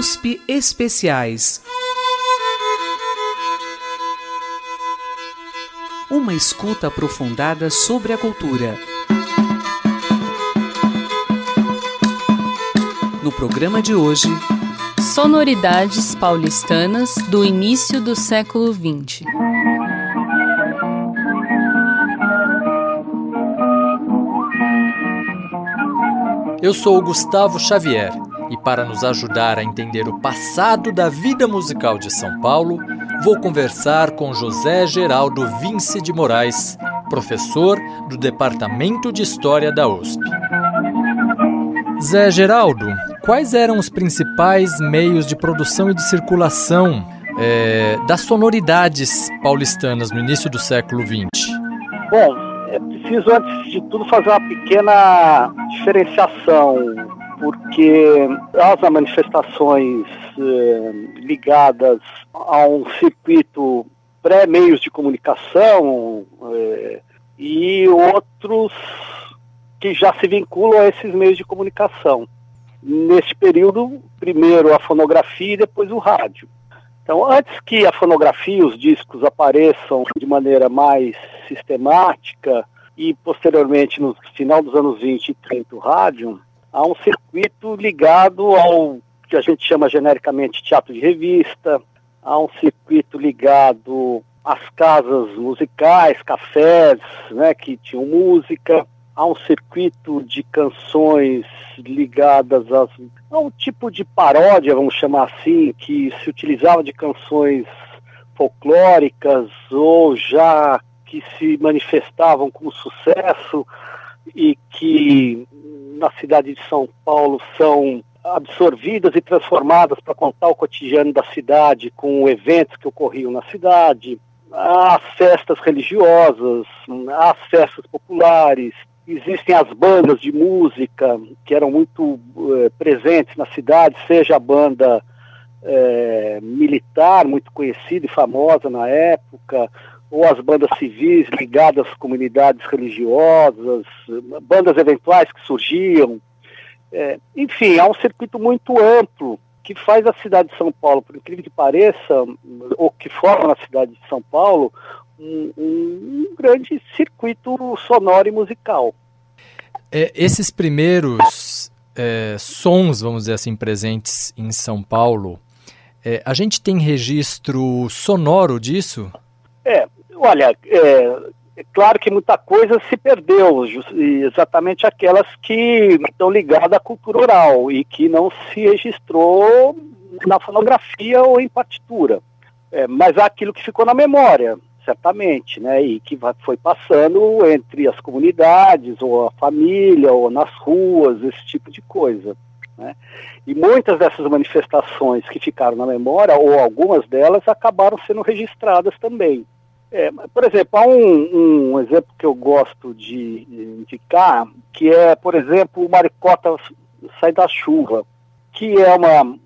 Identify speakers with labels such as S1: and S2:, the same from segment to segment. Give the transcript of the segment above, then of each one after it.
S1: USP Especiais. Uma escuta aprofundada sobre a cultura. No programa de hoje,
S2: sonoridades paulistanas do início do século XX.
S3: Eu sou o Gustavo Xavier e para nos ajudar a entender o passado da vida musical de São Paulo, vou conversar com José Geraldo Vince de Moraes, professor do Departamento de História da USP. Zé Geraldo, quais eram os principais meios de produção e de circulação das sonoridades paulistanas no início do século XX?
S4: Bom, é preciso, antes de tudo, fazer uma pequena diferenciação, porque as manifestações ligadas a um circuito pré-meios de comunicação e outros que já se vinculam a esses meios de comunicação. Neste período, primeiro a fonografia e depois o rádio. Então, antes que a fonografia e os discos apareçam de maneira mais sistemática e, posteriormente, no final dos anos 20 e 30, o rádio, há um circuito ligado ao que a gente chama genericamente teatro de revista, há um circuito ligado às casas musicais, cafés, né, que tinham música, há um circuito de canções ligadas a um tipo de paródia, vamos chamar assim, que se utilizava de canções folclóricas ou já que se manifestavam como sucesso e que na cidade de São Paulo são absorvidas e transformadas para contar o cotidiano da cidade com eventos que ocorriam na cidade. Há as festas religiosas, há as festas populares. Existem as bandas de música que eram muito presentes na cidade, seja a banda militar, muito conhecida e famosa na época, ou as bandas civis ligadas às comunidades religiosas, bandas eventuais que surgiam. Enfim, há um circuito muito amplo que faz a cidade de São Paulo, por incrível que pareça, ou que forma na cidade de São Paulo, um grande circuito sonoro e musical.
S3: Esses primeiros sons, vamos dizer assim, presentes em São Paulo, a gente tem registro sonoro disso?
S4: Olha, é claro que muita coisa se perdeu, exatamente aquelas que estão ligadas à cultura oral e que não se registrou na fonografia ou em partitura. Mas há aquilo que ficou na memória, certamente, né? E que foi passando entre as comunidades, ou a família, ou nas ruas, esse tipo de coisa, né? E muitas dessas manifestações que ficaram na memória, ou algumas delas, acabaram sendo registradas também. Por exemplo, há um exemplo que eu gosto de indicar, que é, por exemplo, o Maricota Sai da Chuva, que é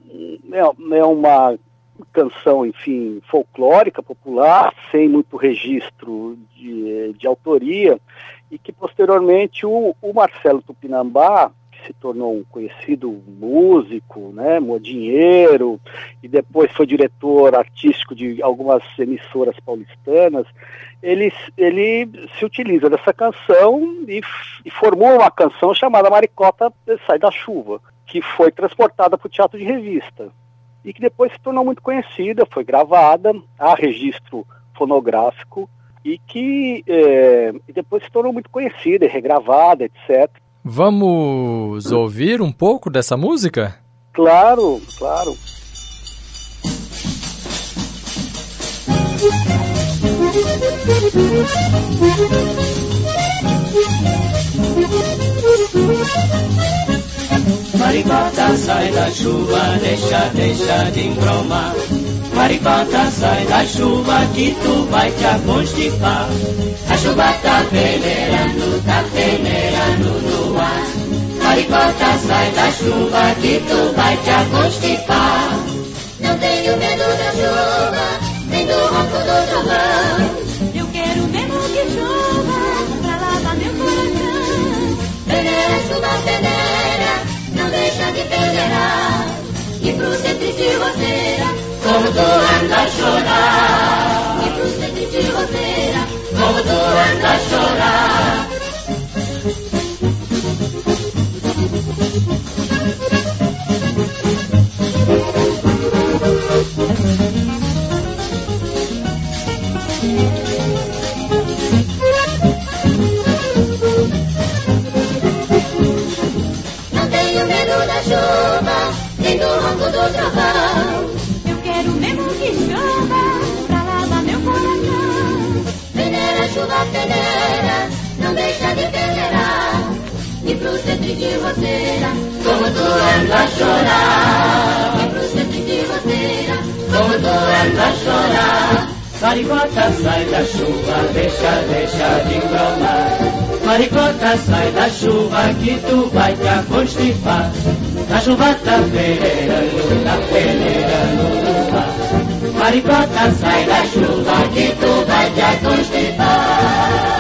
S4: uma canção, enfim, folclórica, popular, sem muito registro de autoria, e que posteriormente o Marcelo Tupinambá, que se tornou um conhecido músico, né, modinheiro, e depois foi diretor artístico de algumas emissoras paulistanas, ele se utiliza dessa canção e formou uma canção chamada Maricota Sai da Chuva, que foi transportada para o teatro de revista e que depois se tornou muito conhecida, foi gravada, há registro fonográfico e que depois se tornou muito conhecida e regravada, etc.
S3: Vamos ouvir um pouco dessa música?
S4: Claro, claro.
S5: Maricota, sai da chuva, deixa de embromar. Maricota, sai da chuva que tu vai te constipar. A chuva tá peneirando no ar. Maricota, sai da chuva que tu vai te constipar.
S6: Não tenho medo da chuva, nem do ronco do trovão. Eu quero mesmo que chova, pra lavar meu coração. Peneira, chuva, peneira, não deixa de peneirar. E pro centro de roseira,
S5: como tu anda a chorar.
S6: e pro centro de roseira,
S5: Como tu anda a chorar.
S6: não tenho medo da chuva, nem do ronco do trovão. Eu quero mesmo que chova, pra lavar meu coração. Peneira, chuva, peneira, não deixa de peneirar. E pro centro de roseira,
S5: Como tu anda a chorar.
S6: e pro centro de roseira,
S5: Como tu anda a chorar. Maricota, sai da chuva, deixa de embromar. Maricota, sai da chuva que tu vai te constipar. Na chuva tá peneirando, no. Maricota, sai da chuva que tu vai te constipar.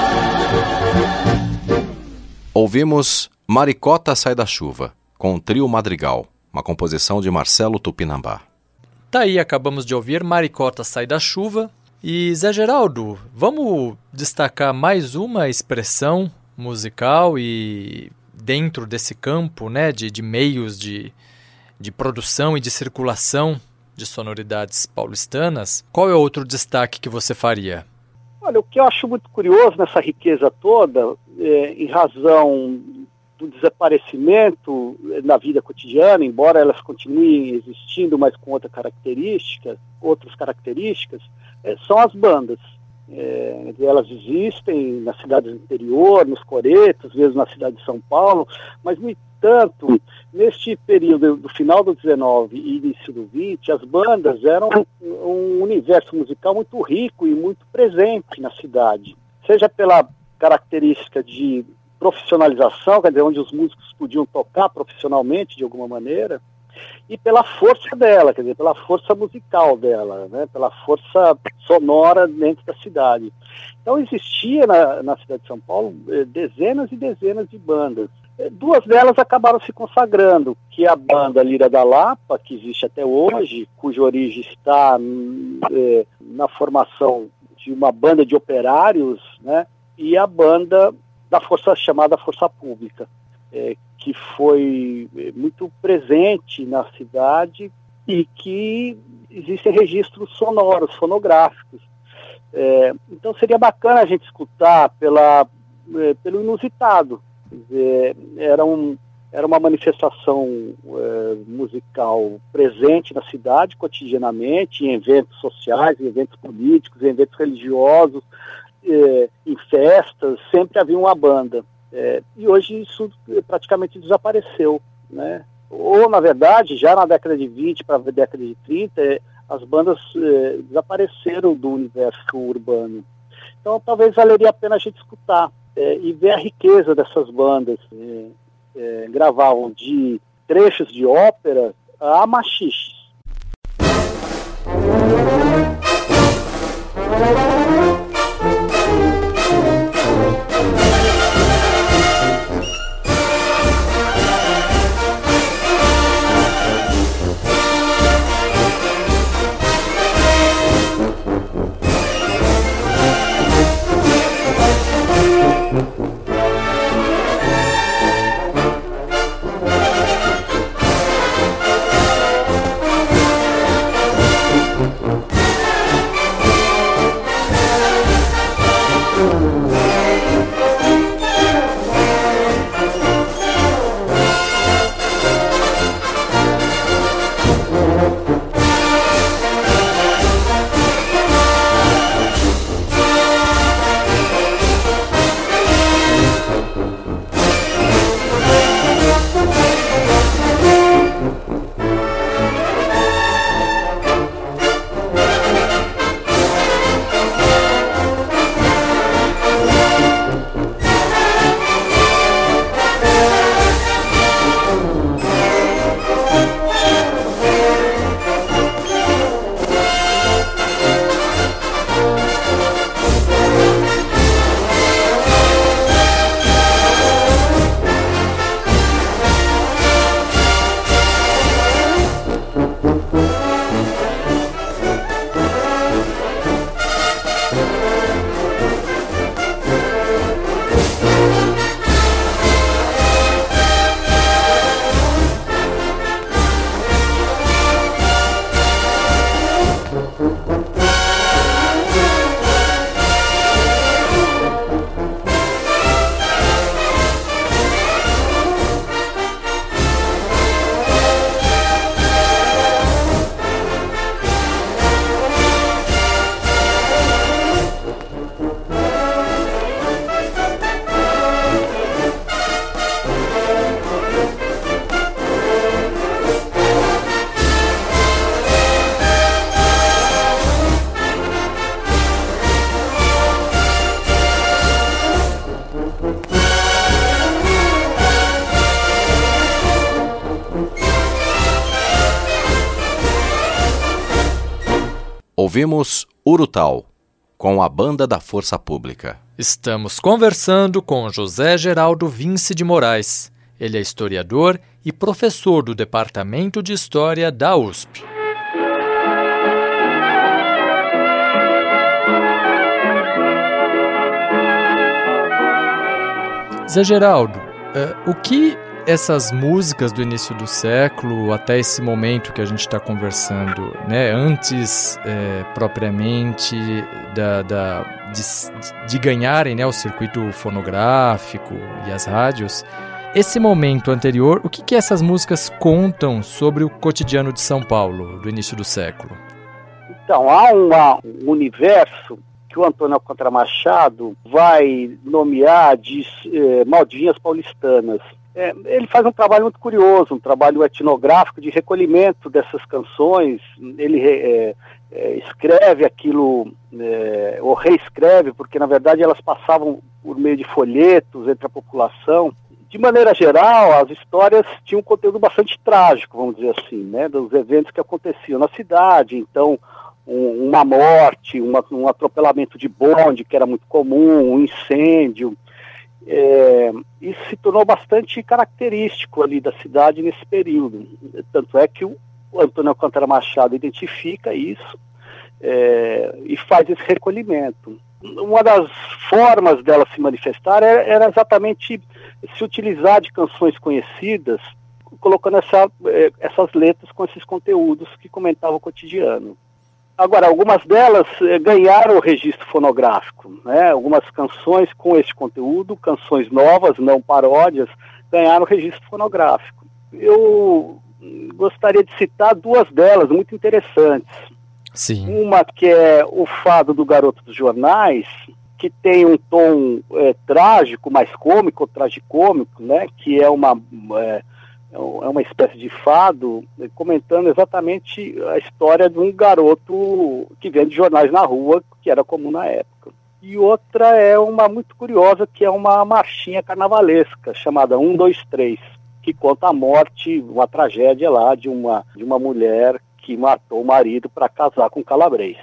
S7: Ouvimos Maricota Sai da Chuva, com o Trio Madrigal, uma composição de Marcelo Tupinambá.
S3: Tá aí, acabamos de ouvir Maricota Sai da Chuva. E Zé Geraldo, vamos destacar mais uma expressão musical e dentro desse campo, né, de meios de produção e de circulação de sonoridades paulistanas. Qual é outro destaque que você faria?
S4: Olha, o que eu acho muito curioso nessa riqueza toda, em razão do desaparecimento na vida cotidiana, embora elas continuem existindo, mas com outras características, são as bandas. Elas existem nas cidades do interior, nos coretos, às vezes na cidade de São Paulo, mas, no entanto, neste período do final do 19 e início do 20, as bandas eram um universo musical muito rico e muito presente na cidade, seja pela característica de profissionalização, quer dizer, onde os músicos podiam tocar profissionalmente de alguma maneira, e pela força dela, quer dizer, pela força musical dela, né, pela força sonora dentro da cidade. Então existia na cidade de São Paulo dezenas e dezenas de bandas. Duas delas acabaram se consagrando, que é a banda Lira da Lapa, que existe até hoje, cuja origem está na formação de uma banda de operários, né, e a banda da força chamada Força Pública, que foi muito presente na cidade e que existem registros sonoros, fonográficos. Então seria bacana a gente escutar pelo inusitado. Quer dizer, era uma manifestação musical presente na cidade cotidianamente, em eventos sociais, em eventos políticos, em eventos religiosos, em festas, sempre havia uma banda. E hoje isso praticamente desapareceu, né? Ou, na verdade, já na década de 20 para a década de 30, as bandas desapareceram do universo urbano. Então, talvez valeria a pena a gente escutar e ver a riqueza dessas bandas. Gravavam de trechos de ópera a machixe.
S7: Ouvimos Urutau, com a Banda da Força Pública.
S3: Estamos conversando com José Geraldo Vince de Moraes. Ele é historiador e professor do Departamento de História da USP. Zé Geraldo, o que essas músicas do início do século até esse momento que a gente está conversando, né, antes propriamente de ganharem, né, o circuito fonográfico e as rádios, esse momento anterior, o que essas músicas contam sobre o cotidiano de São Paulo do início do século?
S4: Então, há um universo que o Antônio Alcântara Machado vai nomear de Maldinhas Paulistanas. Ele faz um trabalho muito curioso, um trabalho etnográfico de recolhimento dessas canções. Ele escreve aquilo, ou reescreve, porque na verdade elas passavam por meio de folhetos entre a população. De maneira geral, as histórias tinham um conteúdo bastante trágico, vamos dizer assim, né, dos eventos que aconteciam na cidade. Então, uma morte, um atropelamento de bonde, que era muito comum, um incêndio. Isso se tornou bastante característico ali da cidade nesse período. Tanto é que o Antônio Alcântara Machado identifica isso e faz esse recolhimento. Uma das formas dela se manifestar era exatamente se utilizar de canções conhecidas, colocando essas letras com esses conteúdos que comentavam o cotidiano. Agora, algumas delas ganharam o registro fonográfico, né? Algumas canções com esse conteúdo, canções novas, não paródias, ganharam o registro fonográfico. Eu gostaria de citar duas delas, muito interessantes.
S3: Sim.
S4: Uma que é o Fado do Garoto dos Jornais, que tem um tom trágico, mais cômico, ou tragicômico, né? Que é uma espécie de fado comentando exatamente a história de um garoto que vende jornais na rua, que era comum na época. E outra é uma muito curiosa, que é uma marchinha carnavalesca, chamada 1, 2, 3, que conta a morte, uma tragédia lá de uma mulher que matou o marido para casar com um calabrês.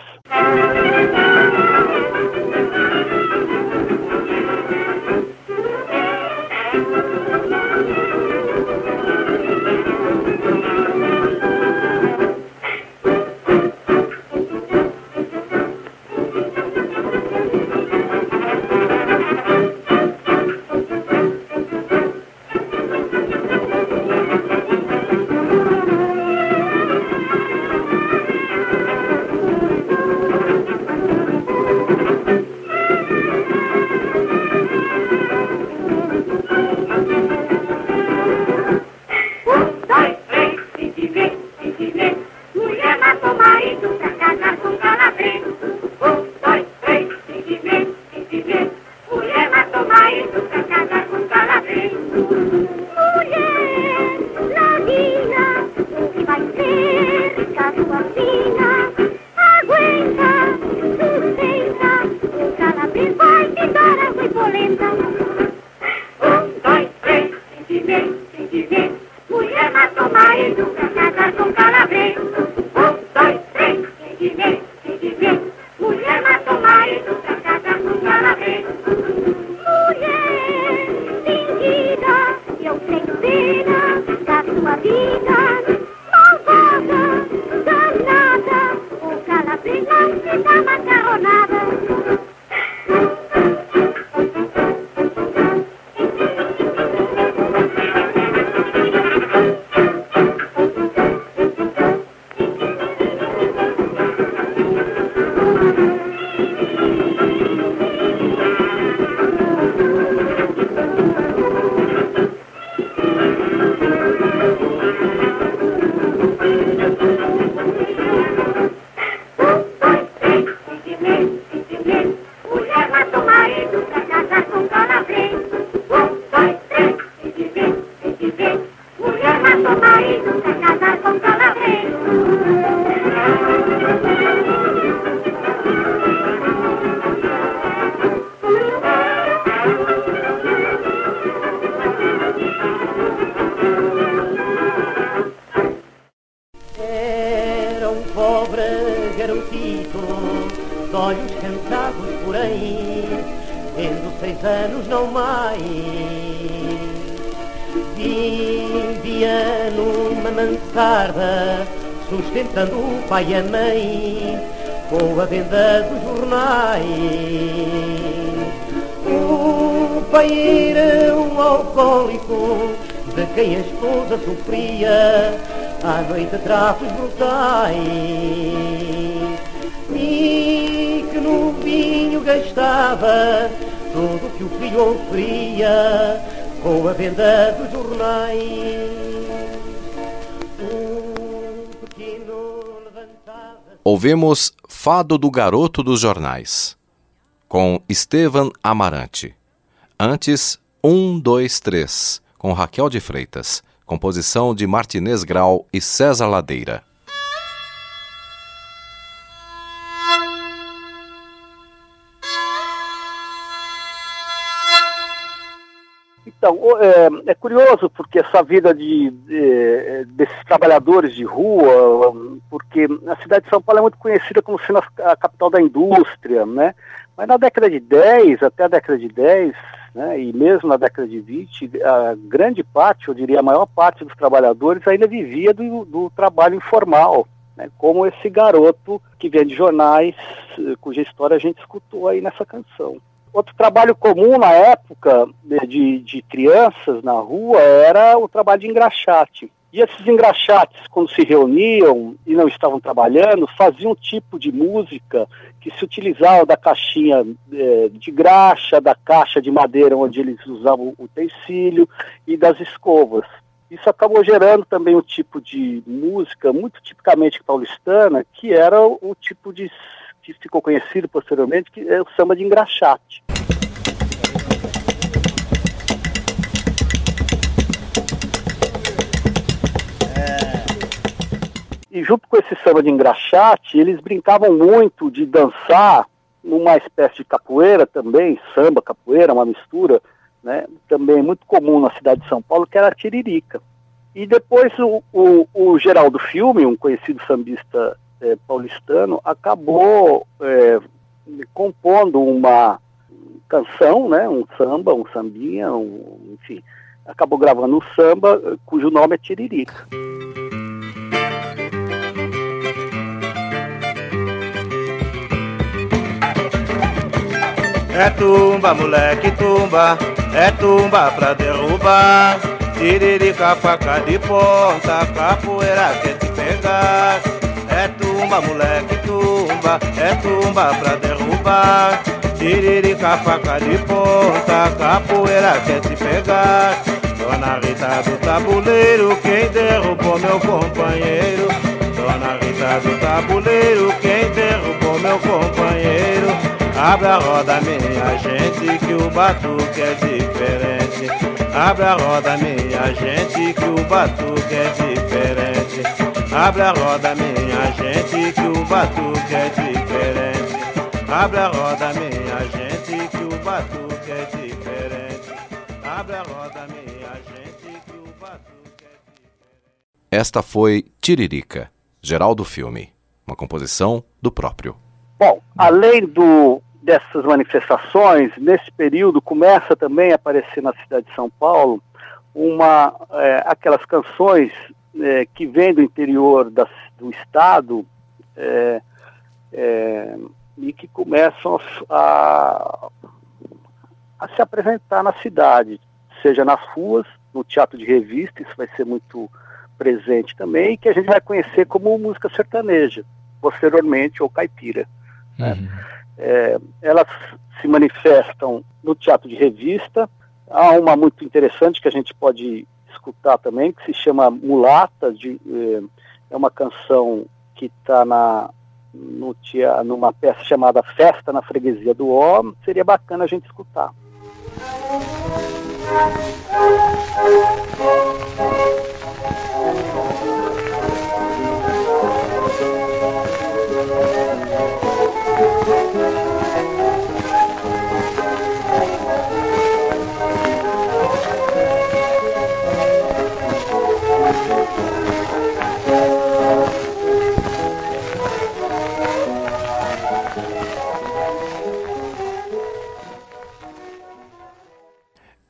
S5: Era um pobre garotito tendo 6 anos não mais. Vivia numa mansarda, sustentando o pai e a mãe, com a venda dos jornais. O pai era um alcoólico, de quem a esposa sofria, à noite traços brutais. E que no vinho gastava tudo que o filho oferia, com a venda dos jornais.
S7: Ouvimos Fado do Garoto dos Jornais, com Estevan Amarante. Antes, 1, 2, 3, com Raquel de Freitas, composição de Martinez Grau e César Ladeira.
S4: Então, é curioso porque essa vida desses trabalhadores de rua, porque a cidade de São Paulo é muito conhecida como sendo a capital da indústria, né? Mas na década de 10, até a década de 10, né, e mesmo na década de 20, a grande parte, eu diria a maior parte dos trabalhadores ainda vivia do trabalho informal, né, como esse garoto que vende jornais, cuja história a gente escutou aí nessa canção. Outro trabalho comum na época de crianças na rua era o trabalho de engraxate. E esses engraxates, quando se reuniam e não estavam trabalhando, faziam um tipo de música que se utilizava da caixinha de graxa, da caixa de madeira onde eles usavam o utensílio e das escovas. Isso acabou gerando também um tipo de música muito tipicamente paulistana, que era o tipo de que ficou conhecido posteriormente, que é o samba de engraxate. E junto com esse samba de engraxate, eles brincavam muito de dançar numa espécie de capoeira também, samba, capoeira, uma mistura, né, também muito comum na cidade de São Paulo, que era a tiririca. E depois o Geraldo Filme, um conhecido sambista paulistano, acabou compondo uma canção, né, um samba, um sambinha, enfim, acabou gravando um samba cujo nome é Tiririca.
S8: É tumba, moleque, tumba, é tumba pra derrubar. Tiririca, faca de ponta, capoeira quer te pegar. É tumba, moleque, tumba, é tumba pra derrubar. Tiririca, faca de ponta, capoeira quer te pegar. Dona Rita do tabuleiro, quem derrubou meu companheiro. Dona Rita do tabuleiro, quem derrubou meu companheiro. Abre a roda, minha gente, que o batuque é diferente. Abre a roda, minha gente, que o batuque é diferente. Abre a roda, minha gente, que o batuque é diferente. Abre a roda, minha gente, que o batuque é diferente. Abre a roda, minha gente, que o batuque é diferente.
S7: Esta foi Tiririca, Geraldo Filme, uma composição do próprio.
S4: Bom, além dessas manifestações, nesse período começa também a aparecer na cidade de São Paulo aquelas canções que vêm do interior do estado e que começam a se apresentar na cidade, seja nas ruas, no teatro de revista, isso vai ser muito presente também, e que a gente vai conhecer como música sertaneja, posteriormente, ou caipira. Né? Elas se manifestam no teatro de revista. Há uma muito interessante que a gente pode escutar também, que se chama Mulata, é uma canção que está numa peça chamada Festa na Freguesia do Ó. Seria bacana a gente escutar.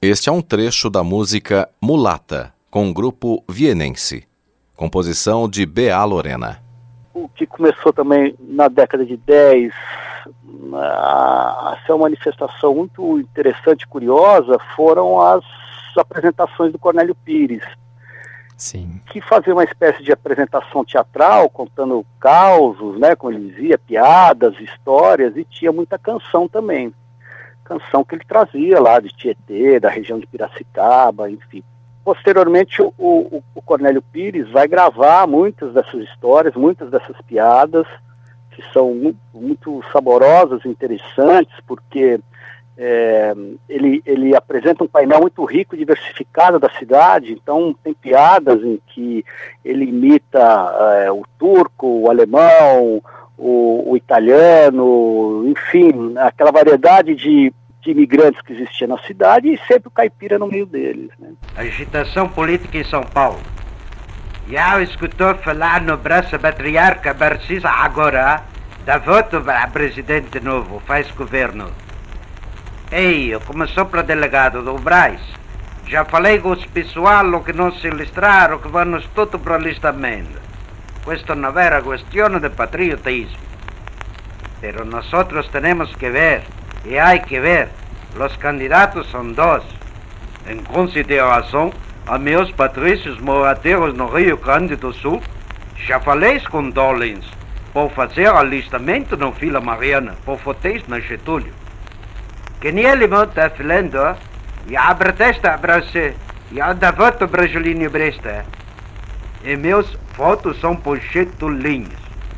S7: Este é um trecho da música Mulata, com o grupo vienense. Composição de B.A. Lorena.
S4: O que começou também na década de 10 a ser uma manifestação muito interessante e curiosa foram as apresentações do Cornélio Pires.
S3: Sim.
S4: Que fazia uma espécie de apresentação teatral, contando causos, né, como ele dizia, piadas, histórias, e tinha muita canção também. Canção que ele trazia lá de Tietê, da região de Piracicaba, enfim. Posteriormente, o Cornélio Pires vai gravar muitas dessas histórias, muitas dessas piadas, que são muito saborosas e interessantes, porque ele apresenta um painel muito rico e diversificado da cidade. Então tem piadas em que ele imita o turco, o alemão, o italiano, enfim, aquela variedade de imigrantes que existia na cidade, e sempre o caipira no meio deles, né?
S9: Agitação política em São Paulo. Já escutou falar no braço patriarca Barcisa agora da voto para presidente novo, faz governo. Eu começou para delegado do Brás. Já falei com os pessoal que não se listraram, que vamos tudo para alistamento. Questo não era questão de patriotismo. Pero nosotros tenemos que ver, y hay que ver, los candidatos son dos. En consideração a meus patrícios moradores no Rio Grande do Sul, já falei com Dollins por fazer alistamento no Vila Mariana, por votar na Getúlio. Que nem ele está falando, e a protesta para você, e a da voto para Julinho Bresta. E meus votos são por Getulinhos.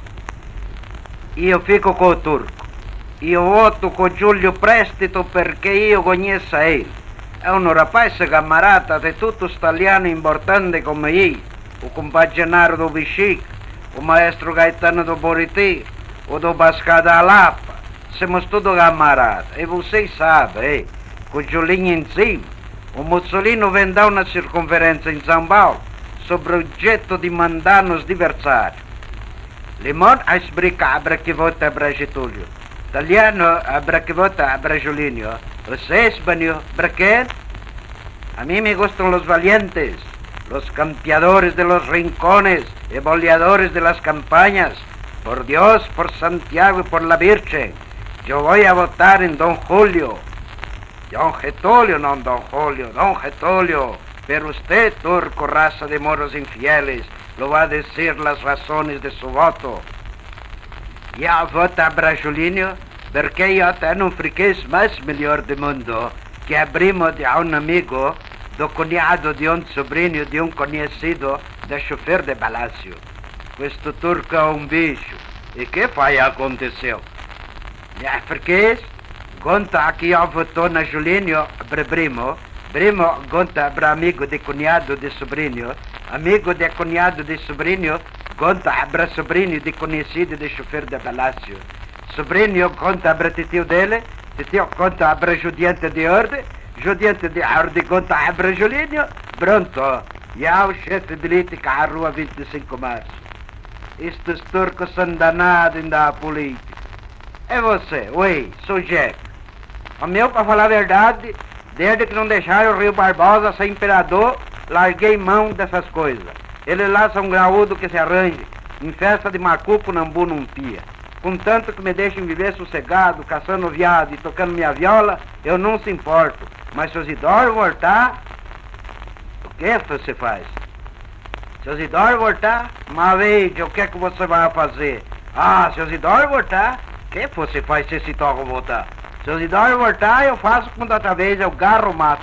S9: E eu fico com o turco. E eu voto com o Júlio Préstito porque eu conheço ele. É um rapaz camarada de todos os italianos importantes como eu. O compadre Genaro do Bichic, o maestro Gaetano do Boriti, o do Basca da Lapa. Somos todos camaradas. E vocês sabem, com o Julinho em cima, o Mussolini vem dar uma circunferência em São Paulo sobre o jeito de mandar nos adversários. Limão a explicar para que vota para Getúlio. Italiano para que vota para Julinho. Você, espanhol, para qué? A mí me gustan los valientes, los campeadores de los rincones y boleadores de las campañas. Por Dios, por Santiago y por la Virgen, yo voy a votar en Don Julio. Don Getúlio, no Don Julio, Don Getúlio. Pero usted, turco, raza de moros infieles, lo va a decir las razones de su voto. Ya vota para Julinho, porque eu tenho um freguês mais melhor do mundo, que é primo de um amigo, do cunhado de um sobrinho de um conhecido, da chofer de palácio. Este turco é um bicho. E que foi aconteceu? Minha freguês, conta que eu votou na Julinho para primo conta para amigo de cunhado de sobrinho, amigo de cunhado de sobrinho, conta para sobrinho de conhecido de chofer de palácio. Sobrinho conta para tio dele, tio conta para judiante de ordem conta para Julinho. Pronto, já o chefe de política à rua 25 de março. Estes turcos são danados da política. É você, oi, sou Jack. O meu, para falar a verdade, desde que não deixaram o Rio Barbosa ser imperador, larguei mão dessas coisas. Eles lá são graúdo que se arranje, em festa de macuco, nambu, num pia. Contanto que me deixem viver sossegado, caçando viado e tocando minha viola, eu não se importo. Mas se os idosos voltar, o que você faz? Se os idosos voltar, uma vez, o que é que você vai fazer? Ah, se os idosos voltar, o que você faz se esse toco voltar? Se os idosos voltar, eu faço como da outra vez, eu garro o mato.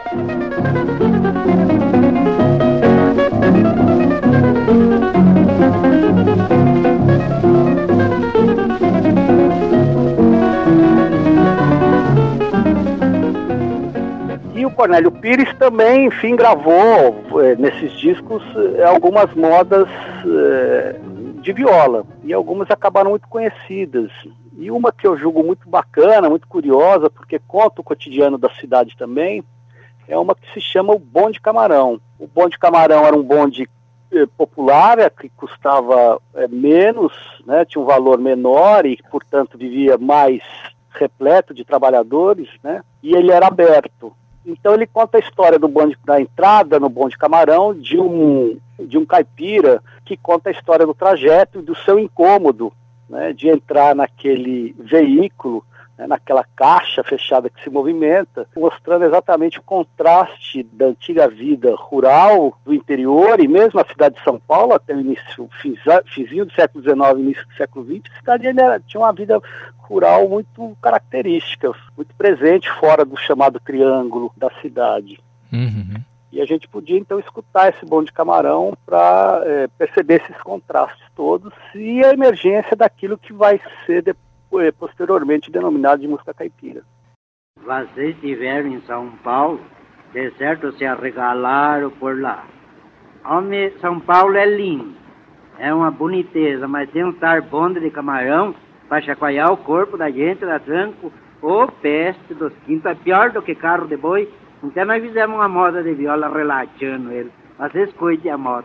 S4: E o Cornélio Pires também, enfim, gravou nesses discos algumas modas de viola, e algumas acabaram muito conhecidas. E uma que eu julgo muito bacana, muito curiosa, porque conta o cotidiano da cidade também, é uma que se chama o Bonde Camarão. O Bonde Camarão era um bonde popular, que custava menos, né, tinha um valor menor e, portanto, vivia mais repleto de trabalhadores, né, e ele era aberto. Então ele conta a história do bonde, da entrada no bonde Camarão, de um caipira que conta a história do trajeto e do seu incômodo, né, de entrar naquele veículo, né, naquela caixa fechada que se movimenta, mostrando exatamente o contraste da antiga vida rural do interior e mesmo a cidade de São Paulo, até o finzinho do século XIX, início do século XX, a cidade tinha uma vida rural muito característica, muito presente fora do chamado triângulo da cidade.
S3: Uhum.
S4: E a gente podia, então, escutar esse bonde Camarão para perceber esses contrastes todos e a emergência daquilo que vai ser posteriormente denominado de música caipira.
S9: Vocês estiveram em São Paulo, de certo se arregalaram por lá. Homem, São Paulo é lindo, é uma boniteza, mas tem um tal bonde de camarão para chacoalhar o corpo da gente, da tranco, peste dos quintos, é pior do que carro de boi. Então nós fizemos uma moda de viola relaxando ele. Vocês cuidem a moda.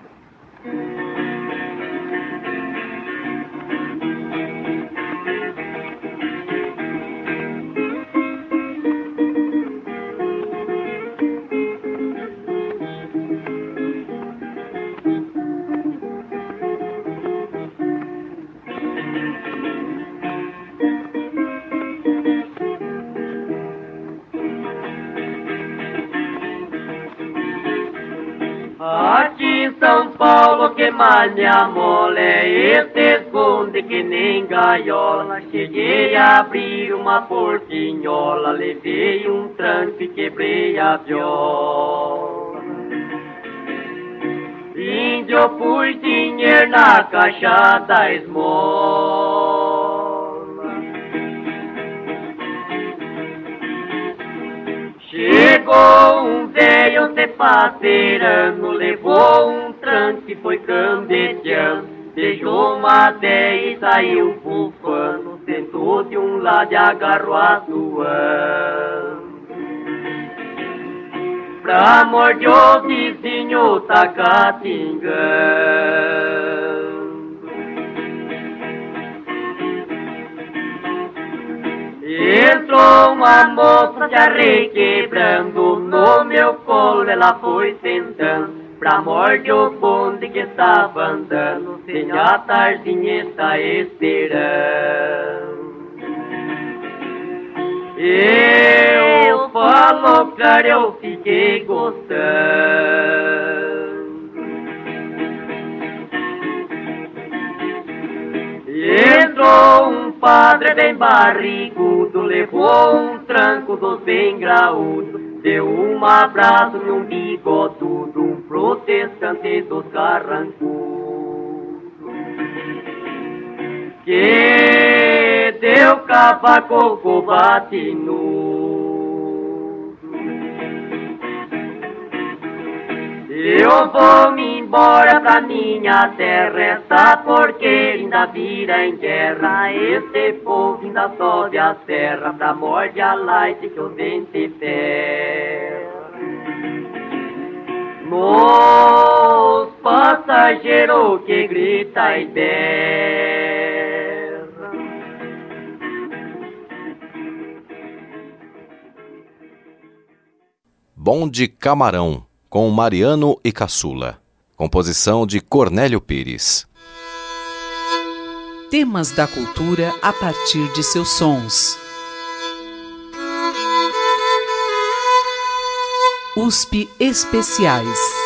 S5: Aqui em São Paulo que malha mole, este esconde que nem gaiola. Cheguei a abrir uma portinhola, levei um tranco e quebrei a viola. Índio, pus dinheiro na caixa da esmola. Chegou um velho se passeirando, levou um tranco e foi cambeteando. Beijou uma véia e saiu bufando, sentou de um lado e agarrou a sua. Pra morder o vizinho tá catingando. Entrou uma moça de arreio quebrando, no meu colo ela foi sentando, pra morder o bonde que estava andando, sem a tarzinha está esperando. Eu falo claro, eu fiquei gostando. Entrou um padre bem barrigudo, levou um tranco dos bem graúdo, deu um abraço num bigodudo, um protestante dos carrancudos, que deu cavaco com batinudo. Eu vou-me embora pra minha terra, essa porqueira ainda vira em guerra. Esse povo ainda sobe a serra, pra morde a laite que o vento ferra. Nos passageiros que grita e berra.
S7: Bonde Camarão, com Mariano e Caçula. Composição de Cornélio Pires.
S1: Temas da cultura a partir de seus sons. USP Especiais.